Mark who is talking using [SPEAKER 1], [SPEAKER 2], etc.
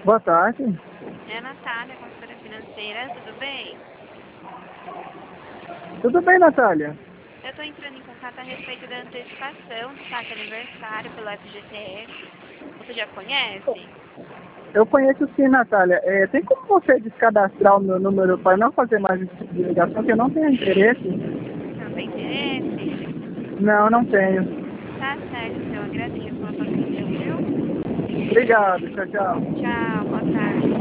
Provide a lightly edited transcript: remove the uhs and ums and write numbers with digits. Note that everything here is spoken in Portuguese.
[SPEAKER 1] Boa tarde.
[SPEAKER 2] É a Natália, consultora financeira, tudo bem?
[SPEAKER 1] Tudo bem, Natália?
[SPEAKER 2] Eu estou entrando em contato a respeito da antecipação do saque aniversário pelo FGTS. Você já conhece?
[SPEAKER 1] Eu conheço sim, Natália. Tem como você descadastrar o meu número para não fazer mais esse tipo de ligação, que eu não tenho interesse?
[SPEAKER 2] Você não tem interesse?
[SPEAKER 1] Não, não tenho.
[SPEAKER 2] Tá certo, então. Agradeço pela sua atenção, viu?
[SPEAKER 1] Obrigado. Tchau, tchau.
[SPEAKER 2] Tchau, boa tarde.